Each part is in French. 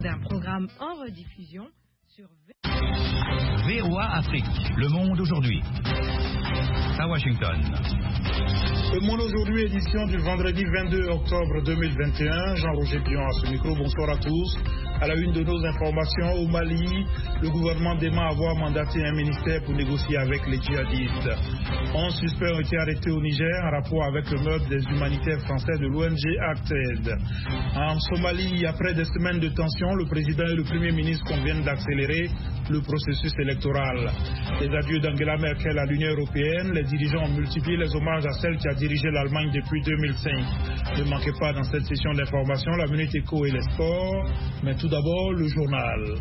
D'un programme en rediffusion sur VOA Afrique, le monde aujourd'hui. À Washington. Le monde aujourd'hui, édition du vendredi 22 octobre 2021. Jean-Roger Pion à ce micro, bonsoir à tous. À la une de nos informations, au Mali, le gouvernement dément avoir mandaté un ministère pour négocier avec les djihadistes. 11 suspects ont été arrêtés au Niger en rapport avec le meurtre des humanitaires français de l'ONG Acted. En Somalie, après des semaines de tension, le président et le premier ministre conviennent d'accélérer le processus électoral. Les adieux d'Angela Merkel à l'Union européenne, les dirigeants ont multiplié les hommages à celle qui a dirigé l'Allemagne depuis 2005. Ne manquez pas dans cette session d'information la Minute Éco et les sports, mais tout d'abord le journal.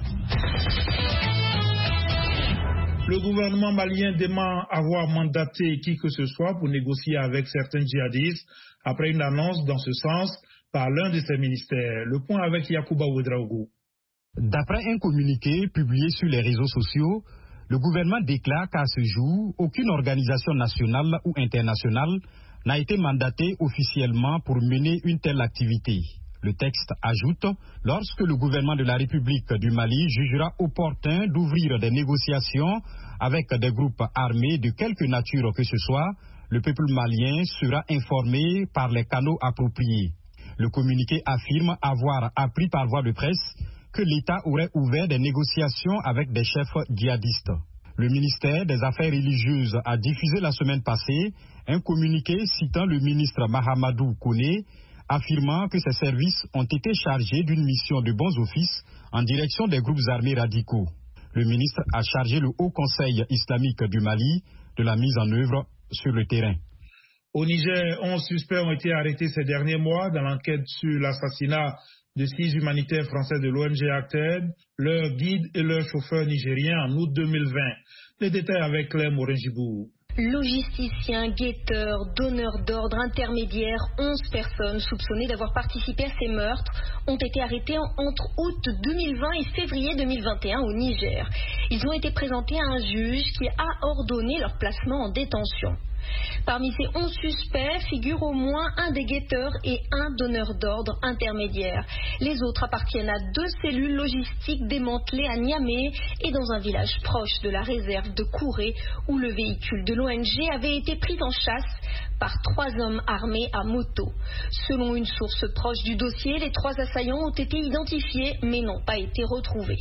Le gouvernement malien dément avoir mandaté qui que ce soit pour négocier avec certains djihadistes après une annonce dans ce sens par l'un de ses ministères. Le point avec Yacouba Ouedraogo. D'après un communiqué publié sur les réseaux sociaux, le gouvernement déclare qu'à ce jour, aucune organisation nationale ou internationale n'a été mandatée officiellement pour mener une telle activité. Le texte ajoute, lorsque le gouvernement de la République du Mali jugera opportun d'ouvrir des négociations avec des groupes armés de quelque nature que ce soit, le peuple malien sera informé par les canaux appropriés. Le communiqué affirme avoir appris par voie de presse que l'État aurait ouvert des négociations avec des chefs djihadistes. Le ministère des Affaires religieuses a diffusé la semaine passée un communiqué citant le ministre Mahamadou Koné, affirmant que ses services ont été chargés d'une mission de bons offices en direction des groupes armés radicaux. Le ministre a chargé le Haut Conseil islamique du Mali de la mise en œuvre sur le terrain. Au Niger, 11 suspects ont été arrêtés ces derniers mois dans l'enquête sur l'assassinat de 6 humanitaires français de l'ONG Acted, leur guide et leur chauffeur nigérien en août 2020. Les détails avec Claire Morin-Gibourg. Logisticiens, guetteurs, donneurs d'ordre, intermédiaires, 11 personnes soupçonnées d'avoir participé à ces meurtres ont été arrêtées entre août 2020 et février 2021 au Niger. Ils ont été présentés à un juge qui a ordonné leur placement en détention. Parmi ces 11 suspects figurent au moins un des guetteurs et un donneur d'ordre intermédiaire. Les autres appartiennent à 2 cellules logistiques démantelées à Niamey et dans un village proche de la réserve de Kouré où le véhicule de l'ONG avait été pris en chasse par 3 hommes armés à moto. Selon une source proche du dossier, les 3 assaillants ont été identifiés mais n'ont pas été retrouvés.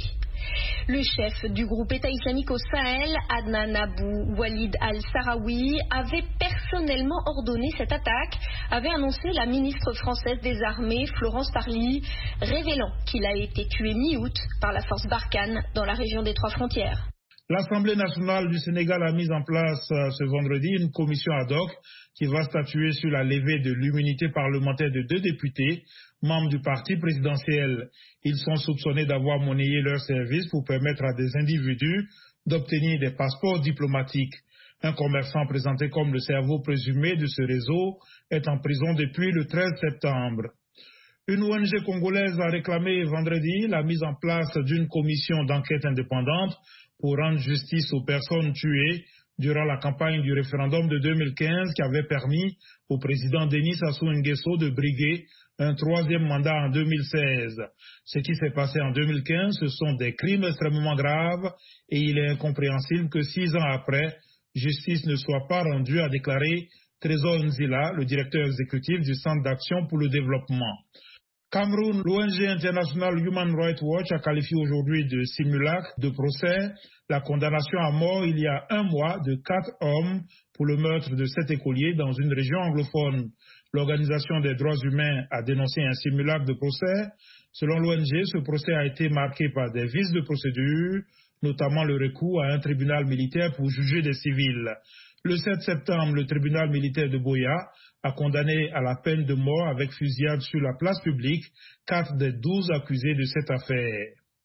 Le chef du groupe État islamique au Sahel, Adnan Abou Walid al-Sahraoui, avait personnellement ordonné cette attaque, avait annoncé la ministre française des Armées, Florence Parly, révélant qu'il a été tué mi-août par la force Barkhane dans la région des 3 frontières. L'Assemblée nationale du Sénégal a mis en place ce vendredi une commission ad hoc qui va statuer sur la levée de l'immunité parlementaire de 2 députés, membres du parti présidentiel. Ils sont soupçonnés d'avoir monnayé leurs services pour permettre à des individus d'obtenir des passeports diplomatiques. Un commerçant présenté comme le cerveau présumé de ce réseau est en prison depuis le 13 septembre. Une ONG congolaise a réclamé vendredi la mise en place d'une commission d'enquête indépendante pour rendre justice aux personnes tuées durant la campagne du référendum de 2015 qui avait permis au président Denis Sassou Nguesso de briguer un 3e mandat en 2016. Ce qui s'est passé en 2015, ce sont des crimes extrêmement graves et il est incompréhensible que 6 ans après, justice ne soit pas rendue, a déclaré Trésor Nzila, le directeur exécutif du Centre d'action pour le développement. Cameroun, l'ONG internationale Human Rights Watch a qualifié aujourd'hui de simulacre de procès la condamnation à mort il y a 1 mois de 4 hommes pour le meurtre de 7 écoliers dans une région anglophone. L'Organisation des droits humains a dénoncé un simulacre de procès. Selon l'ONG, ce procès a été marqué par des vices de procédure, notamment le recours à un tribunal militaire pour juger des civils. Le 7 septembre, le tribunal militaire de Boya a condamné à la peine de mort avec fusillade sur la place publique 4 des 12 accusés de cette affaire.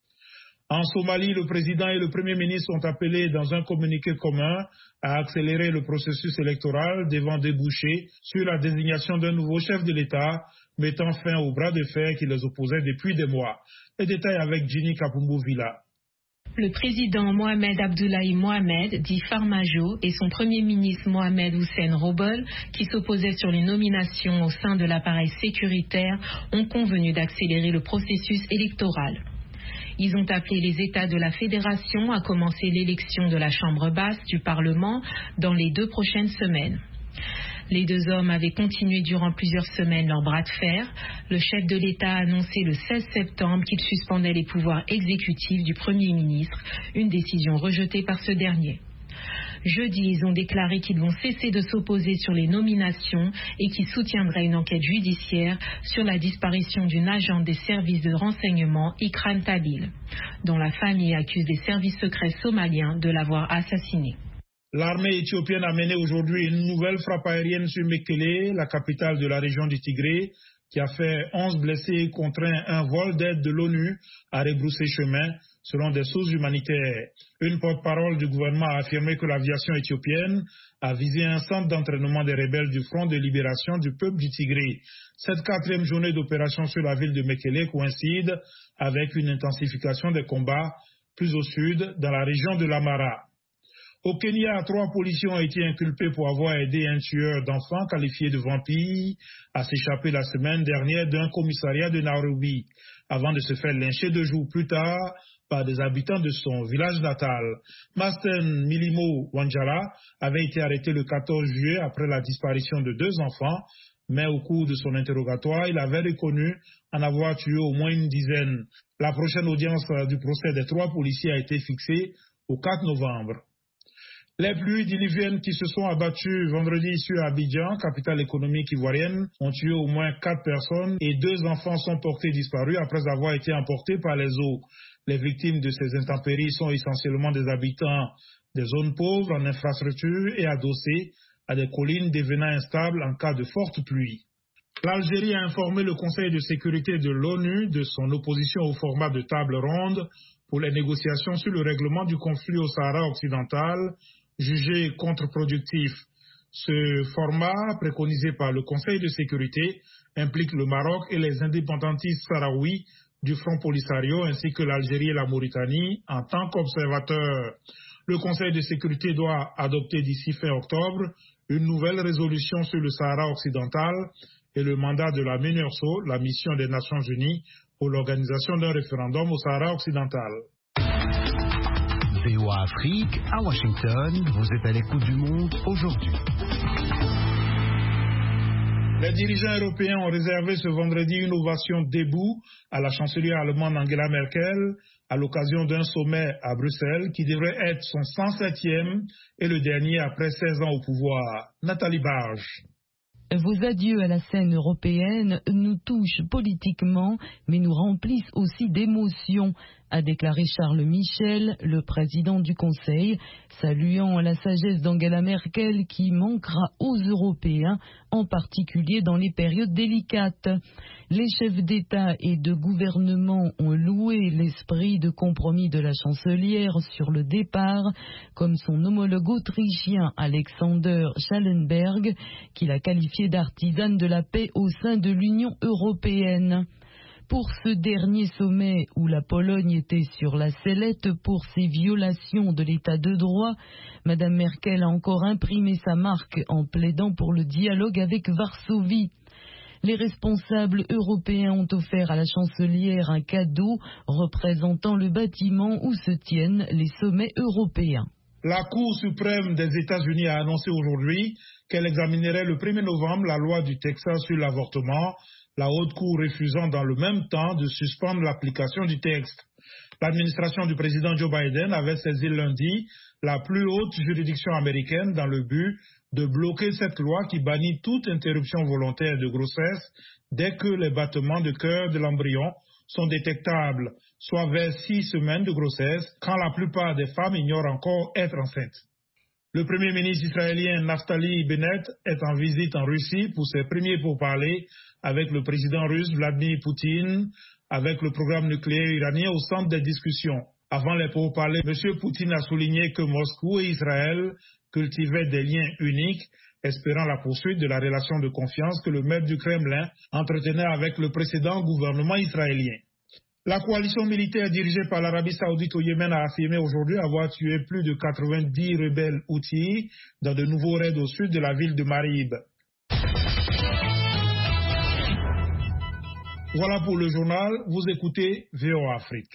En Somalie, le président et le premier ministre ont appelé dans un communiqué commun à accélérer le processus électoral devant déboucher sur la désignation d'un nouveau chef de l'État, mettant fin au bras de fer qui les opposait depuis des mois. Les détails avec Ginny Kapumbu-Villa. Le président Mohamed Abdoulaye Mohamed, dit Farmajo, et son premier ministre Mohamed Hussein Robol, qui s'opposaient sur les nominations au sein de l'appareil sécuritaire, ont convenu d'accélérer le processus électoral. Ils ont appelé les États de la Fédération à commencer l'élection de la Chambre basse du Parlement dans les 2 prochaines semaines. Les 2 hommes avaient continué durant plusieurs semaines leur bras de fer. Le chef de l'État a annoncé le 16 septembre qu'il suspendait les pouvoirs exécutifs du Premier ministre, une décision rejetée par ce dernier. Jeudi, ils ont déclaré qu'ils vont cesser de s'opposer sur les nominations et qu'ils soutiendraient une enquête judiciaire sur la disparition d'une agente des services de renseignement, Ikram Tabil, dont la famille accuse des services secrets somaliens de l'avoir assassinée. L'armée éthiopienne a mené aujourd'hui une nouvelle frappe aérienne sur Mekele, la capitale de la région du Tigré, qui a fait 11 blessés et contraint un vol d'aide de l'ONU à rebrousser chemin, selon des sources humanitaires. Une porte-parole du gouvernement a affirmé que l'aviation éthiopienne a visé un centre d'entraînement des rebelles du Front de libération du peuple du Tigré. Cette 4e journée d'opération sur la ville de Mekele coïncide avec une intensification des combats plus au sud, dans la région de l'Amara. Au Kenya, 3 policiers ont été inculpés pour avoir aidé un tueur d'enfants qualifié de vampire à s'échapper la semaine dernière d'un commissariat de Nairobi, avant de se faire lyncher 2 jours plus tard par des habitants de son village natal. Masten Milimo Wanjala avait été arrêté le 14 juillet après la disparition de 2 enfants, mais au cours de son interrogatoire, il avait reconnu en avoir tué au moins une dizaine. La prochaine audience du procès des 3 policiers a été fixée au 4 novembre. Les pluies diluviennes qui se sont abattues vendredi sur Abidjan, capitale économique ivoirienne, ont tué au moins 4 personnes et 2 enfants sont portés disparus après avoir été emportés par les eaux. Les victimes de ces intempéries sont essentiellement des habitants des zones pauvres en infrastructure et adossés à des collines devenant instables en cas de forte pluie. L'Algérie a informé le Conseil de sécurité de l'ONU de son opposition au format de table ronde pour les négociations sur le règlement du conflit au Sahara occidental, jugé contre-productif. Ce format, préconisé par le Conseil de sécurité, implique le Maroc et les indépendantistes sahraouis du Front Polisario ainsi que l'Algérie et la Mauritanie en tant qu'observateurs. Le Conseil de sécurité doit adopter d'ici fin octobre une nouvelle résolution sur le Sahara occidental et le mandat de la MINURSO, la mission des Nations Unies, pour l'organisation d'un référendum au Sahara occidental. VOA Afrique, à Washington, vous êtes à l'écoute du monde aujourd'hui. Les dirigeants européens ont réservé ce vendredi une ovation debout à la chancelière allemande Angela Merkel à l'occasion d'un sommet à Bruxelles qui devrait être son 107e et le dernier après 16 ans au pouvoir. Nathalie Barge. Vos adieux à la scène européenne nous touchent politiquement, mais nous remplissent aussi d'émotions, a déclaré Charles Michel, le président du Conseil, saluant la sagesse d'Angela Merkel qui manquera aux Européens, en particulier dans les périodes délicates. Les chefs d'État et de gouvernement ont loué l'esprit de compromis de la chancelière sur le départ, comme son homologue autrichien Alexander Schallenberg, qui l'a qualifié d'artisane de la paix au sein de l'Union européenne. Pour ce dernier sommet où la Pologne était sur la sellette pour ses violations de l'état de droit, Mme Merkel a encore imprimé sa marque en plaidant pour le dialogue avec Varsovie. Les responsables européens ont offert à la chancelière un cadeau représentant le bâtiment où se tiennent les sommets européens. La Cour suprême des États-Unis a annoncé aujourd'hui qu'elle examinerait le 1er novembre la loi du Texas sur l'avortement, la Haute Cour refusant dans le même temps de suspendre l'application du texte. L'administration du président Joe Biden avait saisi lundi la plus haute juridiction américaine dans le but de bloquer cette loi qui bannit toute interruption volontaire de grossesse dès que les battements de cœur de l'embryon sont détectables, soit vers 6 semaines de grossesse, quand la plupart des femmes ignorent encore être enceintes. Le Premier ministre israélien Naftali Bennett est en visite en Russie pour ses premiers pourparlers avec le président russe Vladimir Poutine, avec le programme nucléaire iranien au centre des discussions. Avant les pourparlers, M. Poutine a souligné que Moscou et Israël cultivaient des liens uniques, espérant la poursuite de la relation de confiance que le maître du Kremlin entretenait avec le précédent gouvernement israélien. La coalition militaire dirigée par l'Arabie Saoudite au Yémen a affirmé aujourd'hui avoir tué plus de 90 rebelles houthis dans de nouveaux raids au sud de la ville de Marib. Voilà pour le journal, vous écoutez VOA Afrique.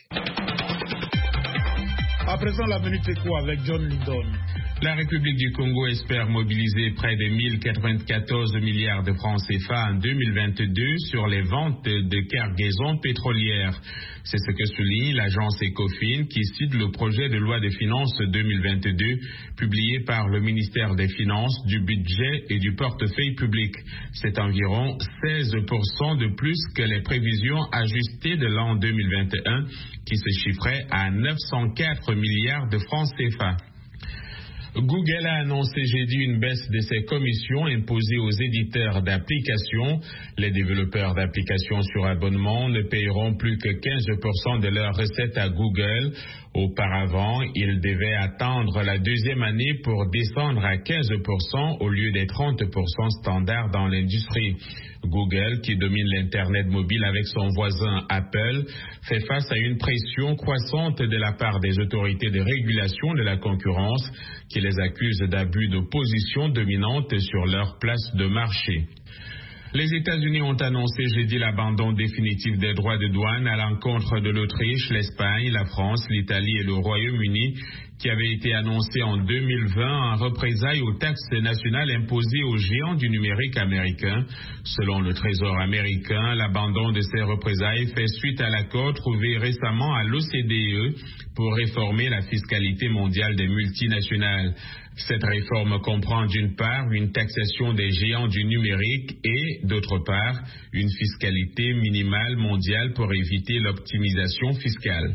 À présent, la Minute Éco avec John Lindon. La République du Congo espère mobiliser près de 1094 milliards de francs CFA en 2022 sur les ventes de cargaisons pétrolières. C'est ce que souligne l'agence Ecofin qui cite le projet de loi de finances 2022 publié par le ministère des Finances, du Budget et du Portefeuille public. C'est environ 16% de plus que les prévisions ajustées de l'an 2021 qui se chiffraient à 904 milliards de francs CFA. Google a annoncé jeudi une baisse de ses commissions imposées aux éditeurs d'applications. Les développeurs d'applications sur abonnement ne paieront plus que 15% de leurs recettes à Google. Auparavant, ils devaient attendre la deuxième année pour descendre à 15% au lieu des 30% standards dans l'industrie. Google, qui domine l'Internet mobile avec son voisin Apple, fait face à une pression croissante de la part des autorités de régulation de la concurrence qui les accusent d'abus de position dominante sur leur place de marché. Les États-Unis ont annoncé jeudi l'abandon définitif des droits de douane à l'encontre de l'Autriche, l'Espagne, la France, l'Italie et le Royaume-Uni, qui avait été annoncé en 2020 en représailles aux taxes nationales imposées aux géants du numérique américain. Selon le Trésor américain, l'abandon de ces représailles fait suite à l'accord trouvé récemment à l'OCDE pour réformer la fiscalité mondiale des multinationales. Cette réforme comprend d'une part une taxation des géants du numérique et, d'autre part, une fiscalité minimale mondiale pour éviter l'optimisation fiscale.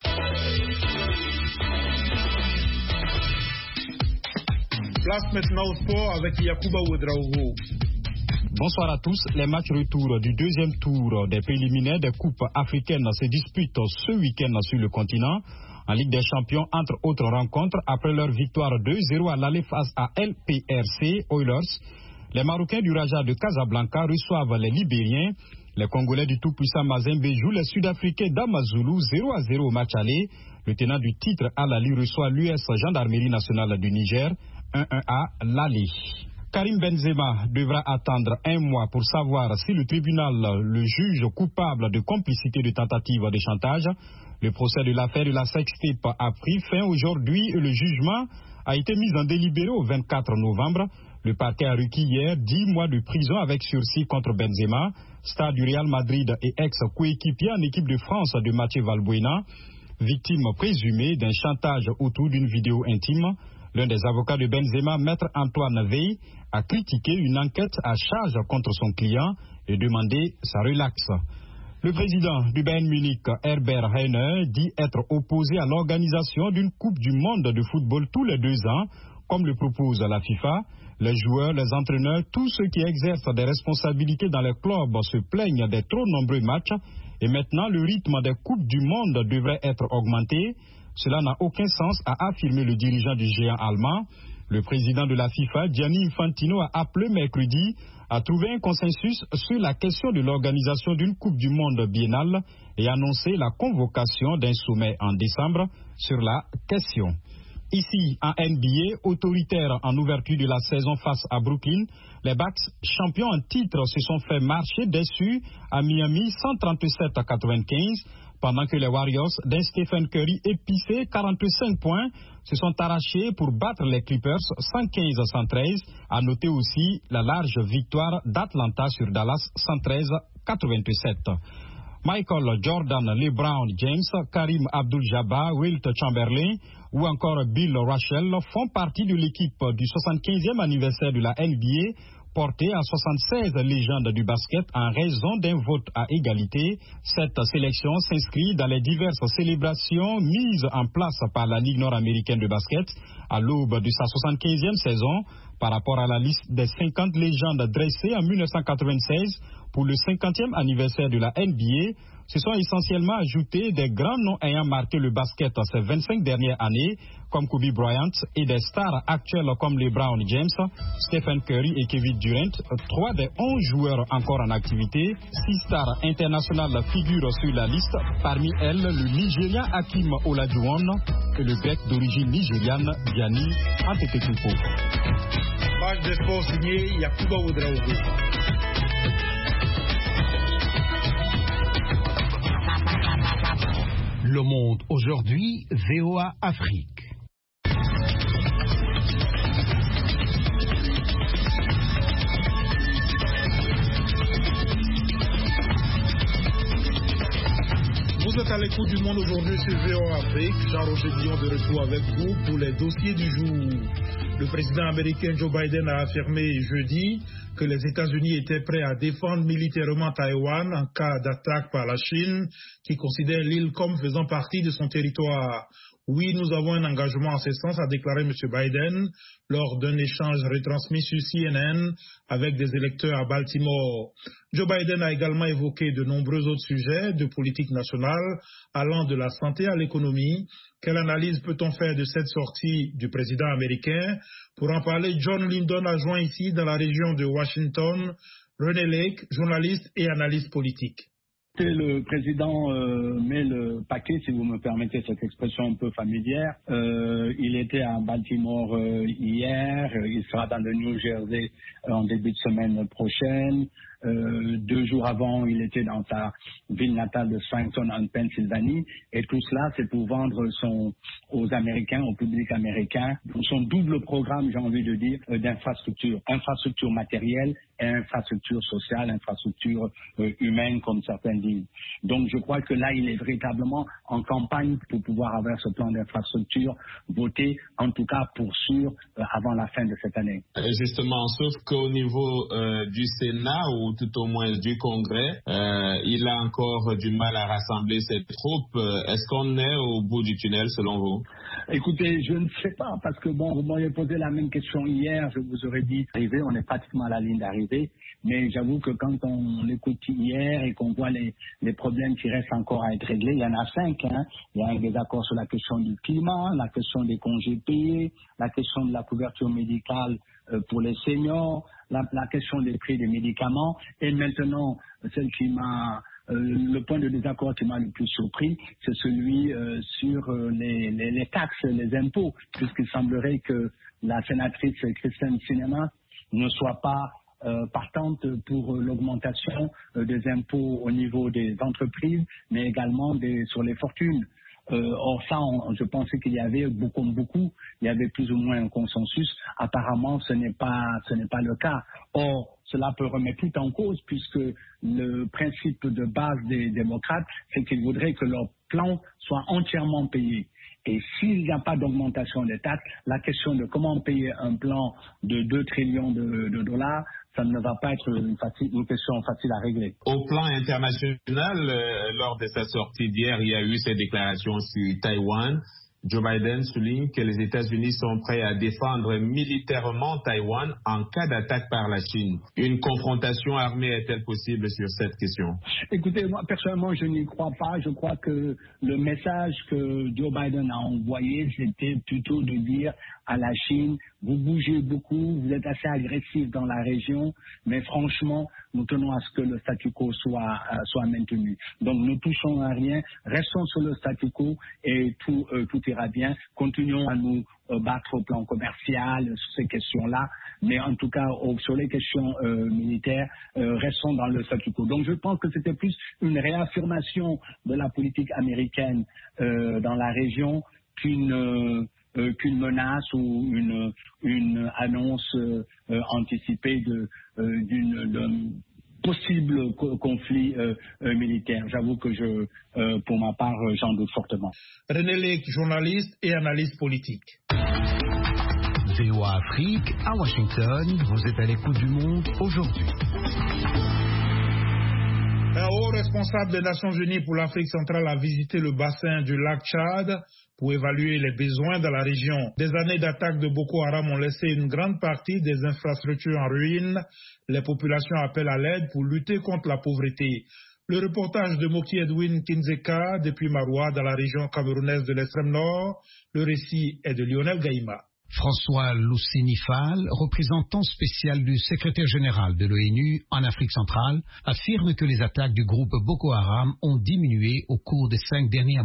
Place maintenant au sport avec Yacouba Ouedraogo. Bonsoir à tous. Les matchs retour du deuxième tour des préliminaires des coupes africaines se disputent ce week-end sur le continent. En Ligue des Champions, entre autres rencontres, après leur victoire 2-0 à l'aller face à LPRC Oilers, les Marocains du Raja de Casablanca reçoivent les Libériens. Les Congolais du tout-puissant Mazembe jouent les Sud-Africains d'Amazulu 0-0 au match aller. Le tenant du titre Al-Ali reçoit l'US Gendarmerie nationale du Niger 1-1 à l'aller. Karim Benzema devra attendre un mois pour savoir si le tribunal le juge coupable de complicité de tentative de chantage. Le procès de l'affaire de la sextape a pris fin aujourd'hui et le jugement a été mis en délibéré au 24 novembre. Le parquet a requis hier 10 mois de prison avec sursis contre Benzema, star du Real Madrid et ex-coéquipier en équipe de France de Mathieu Valbuena, victime présumée d'un chantage autour d'une vidéo intime. L'un des avocats de Benzema, maître Antoine Veil, a critiqué une enquête à charge contre son client et demandé sa relaxe. Le président du Bayern Munich, Herbert Heiner, dit être opposé à l'organisation d'une Coupe du monde de football tous les 2 ans, comme le propose la FIFA. Les joueurs, les entraîneurs, tous ceux qui exercent des responsabilités dans les clubs se plaignent des trop nombreux matchs et maintenant le rythme des Coupes du monde devrait être augmenté. Cela n'a aucun sens, a affirmé le dirigeant du géant allemand. Le président de la FIFA, Gianni Infantino, a appelé mercredi à trouver un consensus sur la question de l'organisation d'une Coupe du monde biennale et annoncé la convocation d'un sommet en décembre sur la question. Ici, en NBA, autoritaire en ouverture de la saison face à Brooklyn, les Bucks, champions en titre, se sont fait marcher dessus à Miami 137-95, pendant que les Warriors d'un Stephen Curry épicé 45 points se sont arrachés pour battre les Clippers 115-113. À noter aussi la large victoire d'Atlanta sur Dallas 113-87. Michael Jordan, LeBron James, Karim Abdul-Jabbar, Wilt Chamberlain ou encore Bill Russell font partie de l'équipe du 75e anniversaire de la NBA, porté à 76 légendes du basket en raison d'un vote à égalité. Cette sélection s'inscrit dans les diverses célébrations mises en place par la Ligue nord-américaine de basket à l'aube de sa 75e saison par rapport à la liste des 50 légendes dressées en 1996 pour le 50e anniversaire de la NBA. Se sont essentiellement ajoutés des grands noms ayant marqué le basket ces 25 dernières années, comme Kobe Bryant, et des stars actuelles comme LeBron James, Stephen Curry et Kevin Durant, 3 des 11 joueurs encore en activité. 6 stars internationales figurent sur la liste, parmi elles le Nigérien Hakim Olajuwon et le grec d'origine nigériane Gianni Antetokounmpo. Page de sport signée Yacouba Ouedraogo. Le Monde aujourd'hui, VOA Afrique. Vous êtes à l'écoute du Monde aujourd'hui sur VOA Afrique. Jean-Roger Dion de retour avec vous pour les dossiers du jour. Le président américain Joe Biden a affirmé jeudi que les États-Unis étaient prêts à défendre militairement Taïwan en cas d'attaque par la Chine, qui considère l'île comme faisant partie de son territoire. Oui, nous avons un engagement en ce sens, a déclaré M. Biden lors d'un échange retransmis sur CNN avec des électeurs à Baltimore. Joe Biden a également évoqué de nombreux autres sujets de politique nationale, allant de la santé à l'économie. Quelle analyse peut-on faire de cette sortie du président américain? Pour en parler, John Lindon a joint ici dans la région de Washington René Lake, journaliste et analyste politique. Le président met le paquet, si vous me permettez cette expression un peu familière. Il était à Baltimore hier, il sera dans le New Jersey en début de semaine prochaine. 2 jours avant, il était dans sa ville natale de Scranton en Pennsylvanie. Et tout cela, c'est pour vendre aux Américains, au public américain, son double programme, j'ai envie de dire, d'infrastructure. Infrastructure matérielle et infrastructure sociale, infrastructure humaine, comme certains disent. Donc, je crois que là, il est véritablement en campagne pour pouvoir avoir ce plan d'infrastructure voté, en tout cas pour sûr, avant la fin de cette année. Justement, sauf qu'au niveau du Sénat, ou tout au moins du Congrès, il a encore du mal à rassembler ses troupes. Est-ce qu'on est au bout du tunnel, selon vous? Écoutez, je ne sais pas, parce que bon, vous m'auriez posé la même question hier, je vous aurais dit, on est pratiquement à la ligne d'arrivée, mais j'avoue que quand on écoute hier et qu'on voit les problèmes qui restent encore à être réglés, il y en a 5, hein. Il y a un désaccord sur la question du climat, la question des congés payés, la question de la couverture médicale pour les seniors, la question des prix des médicaments, et maintenant, celle qui m'a... le point de désaccord qui m'a le plus surpris, c'est celui sur les taxes, les impôts, puisqu'il semblerait que la sénatrice Kristen Sinema ne soit pas partante pour l'augmentation des impôts au niveau des entreprises, mais également sur les fortunes. Or ça, je pensais qu'il y avait beaucoup, il y avait plus ou moins un consensus. Apparemment, ce n'est pas le cas. Or, cela peut remettre tout en cause, puisque le principe de base des démocrates, c'est qu'ils voudraient que leur plan soit entièrement payé. Et s'il n'y a pas d'augmentation des taxes, la question de comment payer un plan de 2 trillions de dollars, ça ne va pas être une question facile à régler. Au plan international, lors de sa sortie d'hier, il y a eu ces déclarations sur Taïwan. Joe Biden souligne que les États-Unis sont prêts à défendre militairement Taïwan en cas d'attaque par la Chine. Une confrontation armée est-elle possible sur cette question? Écoutez, moi personnellement, je n'y crois pas. Je crois que le message que Joe Biden a envoyé, c'était plutôt de dire à la Chine, vous bougez beaucoup, vous êtes assez agressif dans la région, mais franchement, nous tenons à ce que le statu quo soit maintenu. Donc, nous touchons à rien, restons sur le statu quo et tout ira bien. Continuons à nous battre au plan commercial sur ces questions-là, mais en tout cas, sur les questions militaires, restons dans le statu quo. Donc, je pense que c'était plus une réaffirmation de la politique américaine dans la région qu'une menace ou une annonce anticipée d'un possible conflit militaire. J'avoue que pour ma part, j'en doute fortement. René Lake, journaliste et analyste politique. VOA Afrique, à Washington, vous êtes à l'écoute du Monde aujourd'hui. Un haut responsable des Nations Unies pour l'Afrique centrale a visité le bassin du lac Tchad pour évaluer les besoins dans la région. Des années d'attaques de Boko Haram ont laissé une grande partie des infrastructures en ruine. Les populations appellent à l'aide pour lutter contre la pauvreté. Le reportage de Moki Edwin Kinzeka depuis Maroua dans la région camerounaise de l'extrême nord. Le récit est de Lionel Gaïma. François Lousseni-Fall, représentant spécial du secrétaire général de l'ONU en Afrique centrale, affirme que les attaques du groupe Boko Haram ont diminué au cours des 5 derniers mois.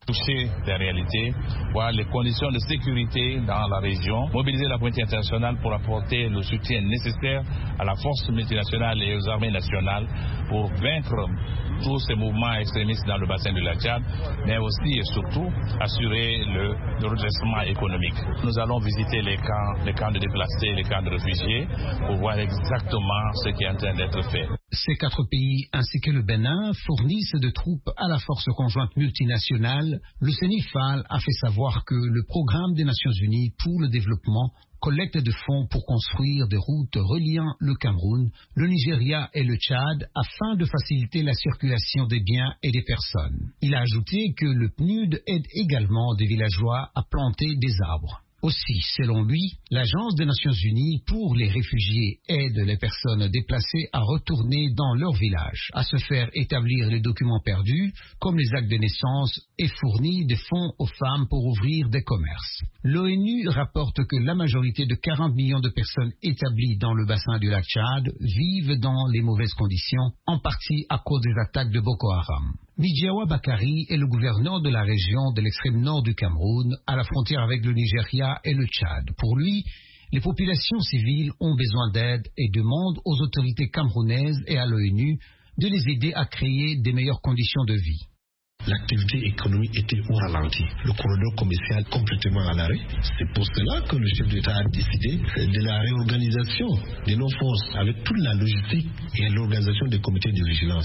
toucher des réalités, voir les conditions de sécurité dans la région, mobiliser la communauté internationale pour apporter le soutien nécessaire à la force multinationale et aux armées nationales pour vaincre tous ces mouvements extrémistes dans le bassin du lac Tchad, mais aussi et surtout assurer le redressement économique. Nous allons visiter les camps de déplacés, les camps de réfugiés pour voir exactement ce qui est en train d'être fait. Ces 4 pays ainsi que le Bénin fournissent de troupes à la force conjointe multinationale. Le CENIFAL a fait savoir que le programme des Nations Unies pour le développement collecte de fonds pour construire des routes reliant le Cameroun, le Nigeria et le Tchad afin de faciliter la circulation des biens et des personnes. Il a ajouté que le PNUD aide également des villageois à planter des arbres. Aussi, selon lui, l'Agence des Nations Unies pour les réfugiés aide les personnes déplacées à retourner dans leur village, à se faire établir les documents perdus, comme les actes de naissance, et fournit des fonds aux femmes pour ouvrir des commerces. L'ONU rapporte que la majorité de 40 millions de personnes établies dans le bassin du lac Tchad vivent dans les mauvaises conditions, en partie à cause des attaques de Boko Haram. Midjawa Bakari est le gouverneur de la région de l'extrême nord du Cameroun, à la frontière avec le Nigeria et le Tchad. Pour lui, les populations civiles ont besoin d'aide et demandent aux autorités camerounaises et à l'ONU de les aider à créer des meilleures conditions de vie. L'activité économique était au ralenti, le corridor commercial complètement à l'arrêt. C'est pour cela que le chef d'État a décidé de la réorganisation de nos forces avec toute la logistique et l'organisation des comités de vigilance.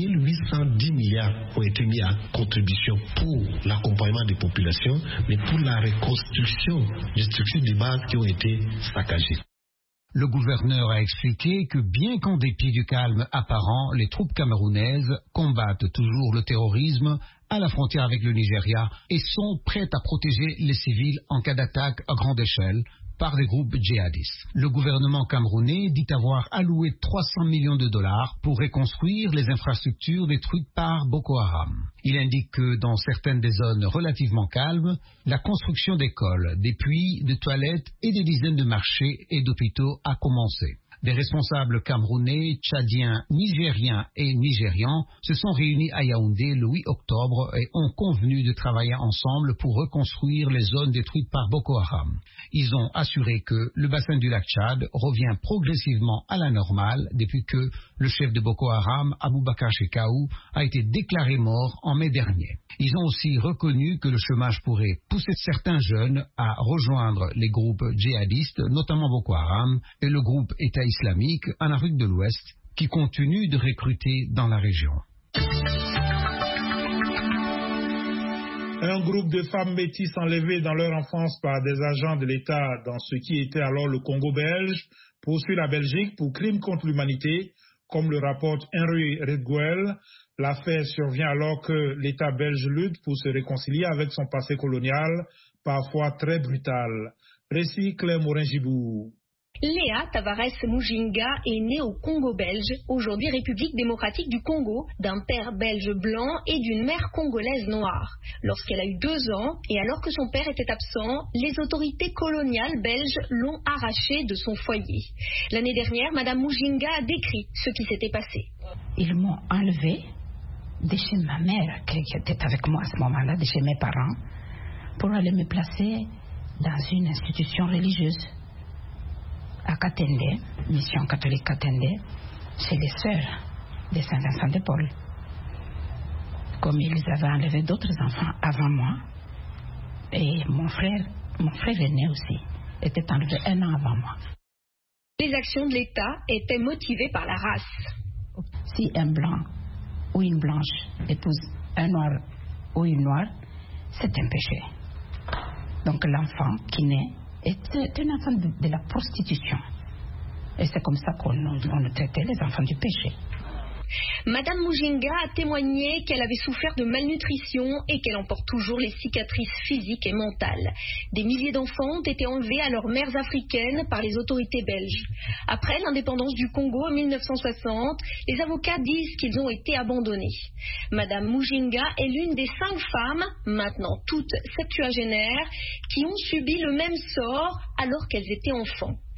1810 milliards ont été mis à contribution pour l'accompagnement des populations, mais pour la reconstruction des structures de base qui ont été saccagées. Le gouverneur a expliqué que bien qu'en dépit du calme apparent, les troupes camerounaises combattent toujours le terrorisme à la frontière avec le Nigeria et sont prêtes à protéger les civils en cas d'attaque à grande échelle par des groupes djihadistes. Le gouvernement camerounais dit avoir alloué 300 millions de dollars pour reconstruire les infrastructures détruites par Boko Haram. Il indique que dans certaines des zones relativement calmes, la construction d'écoles, des puits, de toilettes et des dizaines de marchés et d'hôpitaux a commencé. Des responsables camerounais, tchadiens, nigériens et nigérians se sont réunis à Yaoundé le 8 octobre et ont convenu de travailler ensemble pour reconstruire les zones détruites par Boko Haram. Ils ont assuré que le bassin du lac Tchad revient progressivement à la normale depuis que le chef de Boko Haram, Aboubakar Shekau, a été déclaré mort en mai dernier. Ils ont aussi reconnu que le chômage pourrait pousser certains jeunes à rejoindre les groupes djihadistes, notamment Boko Haram et le groupe État islamique en Afrique de l'Ouest, qui continue de recruter dans la région. Un groupe de femmes métisses enlevées dans leur enfance par des agents de l'État dans ce qui était alors le Congo belge poursuit la Belgique pour crimes contre l'humanité, comme le rapporte Henry Redguel. L'affaire survient alors que l'État belge lutte pour se réconcilier avec son passé colonial, parfois très brutal. Récit Claire Morin-Gibou. Léa Tavares Mujinga est née au Congo belge, aujourd'hui République démocratique du Congo, d'un père belge blanc et d'une mère congolaise noire. Lorsqu'elle a eu 2 ans, et alors que son père était absent, les autorités coloniales belges l'ont arrachée de son foyer. L'année dernière, Madame Mujinga a décrit ce qui s'était passé. Ils m'ont enlevée de chez ma mère, qui était avec moi à ce moment-là, de chez mes parents, pour aller me placer dans une institution religieuse. À Katende, mission catholique Katende, chez les sœurs de Saint-Vincent de Paul. Comme ils avaient enlevé d'autres enfants avant moi, et mon frère aîné aussi, était enlevé 1 an avant moi. Les actions de l'État étaient motivées par la race. Si un blanc ou une blanche épouse un noir ou une noire, c'est un péché. Donc l'enfant qui naît est un enfant de la prostitution. Et c'est comme ça qu'on traitait les enfants du péché. Madame Mujinga a témoigné qu'elle avait souffert de malnutrition et qu'elle en porte toujours les cicatrices physiques et mentales. Des milliers d'enfants ont été enlevés à leurs mères africaines par les autorités belges. Après l'indépendance du Congo en 1960, les avocats disent qu'ils ont été abandonnés. Madame Mujinga est l'une des 5 femmes, maintenant toutes septuagénaires, qui ont subi le même sort alors qu'elles étaient enfants.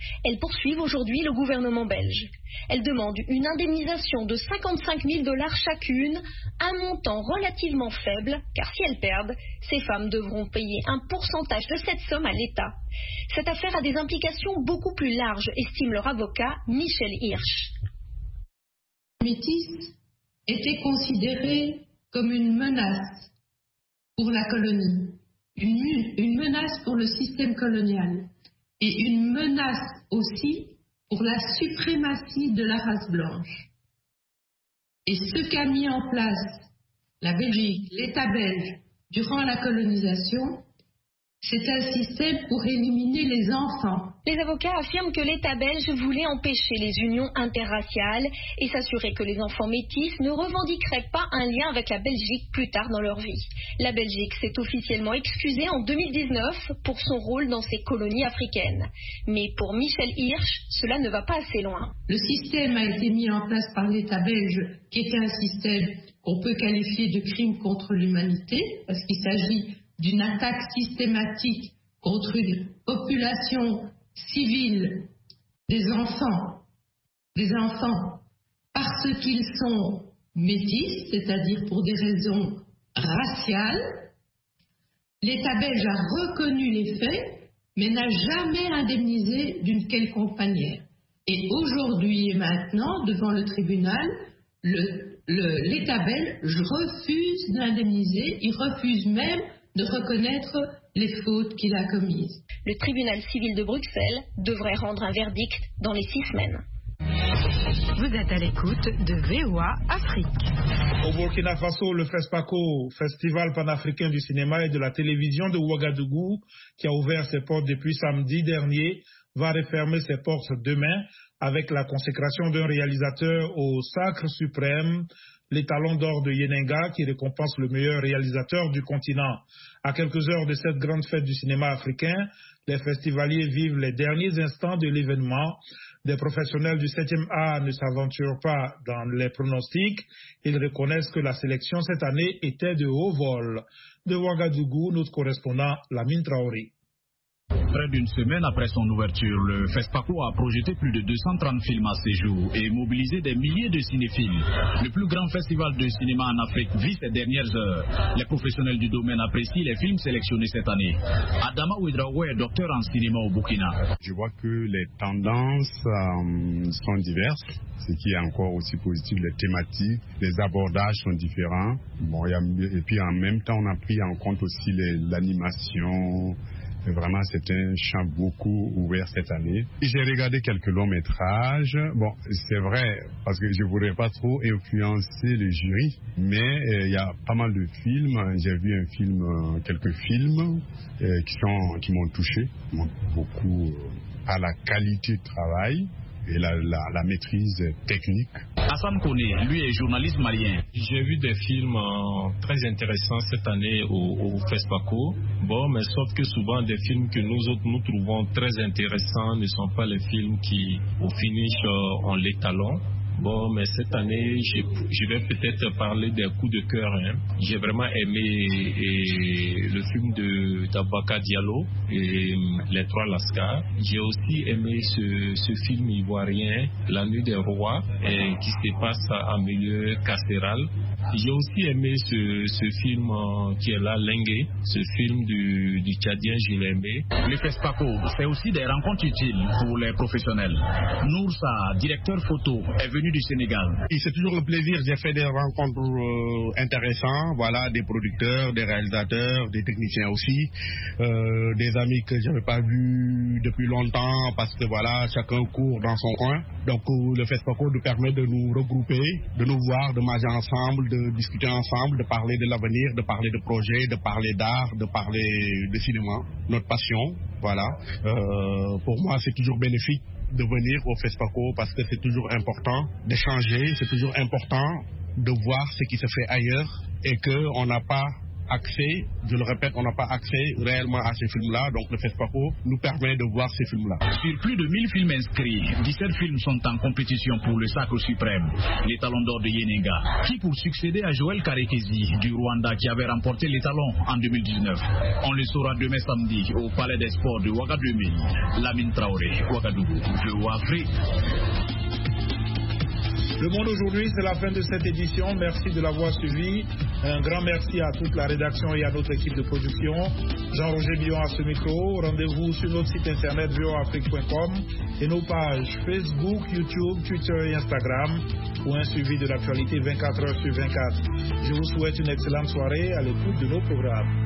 Elles poursuivent aujourd'hui le gouvernement belge. Elles demandent une indemnisation de 55 000 $ chacune, un montant relativement faible, car si elles perdent, ces femmes devront payer un pourcentage de cette somme à l'État. Cette affaire a des implications beaucoup plus larges, estime leur avocat Michel Hirsch. Métis était considéré comme une menace pour la colonie, une menace pour le système colonial et une menace aussi pour la suprématie de la race blanche. Et ce qu'a mis en place la Belgique, l'État belge, durant la colonisation, c'est un système pour éliminer les enfants. Les avocats affirment que l'État belge voulait empêcher les unions interraciales et s'assurer que les enfants métis ne revendiqueraient pas un lien avec la Belgique plus tard dans leur vie. La Belgique s'est officiellement excusée en 2019 pour son rôle dans ces colonies africaines. Mais pour Michel Hirsch, cela ne va pas assez loin. Le système a été mis en place par l'État belge, qui était un système qu'on peut qualifier de crime contre l'humanité, parce qu'il s'agit d'une attaque systématique contre une population civile, des enfants parce qu'ils sont métis, c'est-à-dire pour des raisons raciales. L'État belge a reconnu les faits, mais n'a jamais indemnisé d'une quelconque manière. Et aujourd'hui et maintenant, devant le tribunal, l'État belge refuse d'indemniser, il refuse même de reconnaître les fautes qu'il a commises. Le tribunal civil de Bruxelles devrait rendre un verdict dans les 6 semaines. Vous êtes à l'écoute de VOA Afrique. Au Burkina Faso, le FESPACO, Festival panafricain du cinéma et de la télévision de Ouagadougou, qui a ouvert ses portes depuis samedi dernier, va refermer ses portes demain avec la consécration d'un réalisateur au Sacre suprême, l'étalon d'or de Yenenga, qui récompense le meilleur réalisateur du continent. À quelques heures de cette grande fête du cinéma africain, les festivaliers vivent les derniers instants de l'événement. Des professionnels du 7e art ne s'aventurent pas dans les pronostics. Ils reconnaissent que la sélection cette année était de haut vol. De Ouagadougou, notre correspondant Lamine Traoré. Près d'une semaine après son ouverture, le FESPACO a projeté plus de 230 films à ses jours et mobilisé des milliers de cinéphiles. Le plus grand festival de cinéma en Afrique vit ces dernières heures. Les professionnels du domaine apprécient les films sélectionnés cette année. Adama Ouedraogo est docteur en cinéma au Burkina. Je vois que les tendances sont diverses. Ce qui est encore aussi positif, les thématiques, les abordages sont différents. Et puis en même temps, on a pris en compte aussi l'animation. Vraiment, c'est un champ beaucoup ouvert cette année. J'ai regardé quelques longs métrages. Bon, c'est vrai, parce que je ne voudrais pas trop influencer le jury, mais il y a pas mal de films. J'ai vu quelques films qui m'ont touché, beaucoup à la qualité de travail et la maîtrise technique. Hassan Kone, lui, est journaliste malien. J'ai vu des films très intéressants cette année au FESPACO. Bon, mais sauf que souvent des films que nous autres nous trouvons très intéressants ne sont pas les films qui, au finish, ont l'étalon. Bon, mais cette année, je vais peut-être parler des coups de cœur. J'ai vraiment aimé le film d'Abaka Diallo et Les Trois Lascars. J'ai aussi aimé ce film ivoirien, La Nuit des Rois, qui se passe en milieu carcéral. J'ai aussi aimé ce film qui est là, Lengue, ce film du Tchadien, je l'ai aimé. Le FESPACO, c'est aussi des rencontres utiles pour les professionnels. Noursa, directeur photo, est venu du Sénégal. Et c'est toujours le plaisir, j'ai fait des rencontres intéressantes, voilà, des producteurs, des réalisateurs, des techniciens aussi, des amis que je n'avais pas vus depuis longtemps parce que voilà, chacun court dans son coin. Donc le FESPACO nous permet de nous regrouper, de nous voir, de manger ensemble, de discuter ensemble, de parler de l'avenir, de parler de projets, de parler d'art, de parler de cinéma, notre passion, voilà. Pour moi, c'est toujours bénéfique de venir au FESPACO parce que c'est toujours important d'échanger, c'est toujours important de voir ce qui se fait ailleurs et qu'on n'a pas accès, je le répète, on n'a pas accès réellement à ces films-là, donc le FESPACO nous permet de voir ces films-là. Sur plus de 1000 films inscrits, 17 films sont en compétition pour le Sacre suprême, les Talons d'or de Yenenga, qui pour succéder à Joël Karekezi du Rwanda qui avait remporté les Talons en 2019. On le saura demain samedi au Palais des Sports de Ouagadougou. Lamine Traoré, Ouagadougou, VOA Afrique. Le Monde aujourd'hui, c'est la fin de cette édition. Merci de l'avoir suivi. Un grand merci à toute la rédaction et à notre équipe de production. Jean-Roger Billon à ce micro. Rendez-vous sur notre site internet voafrique.com et nos pages Facebook, YouTube, Twitter et Instagram pour un suivi de l'actualité 24 heures sur 24. Je vous souhaite une excellente soirée à l'écoute de nos programmes.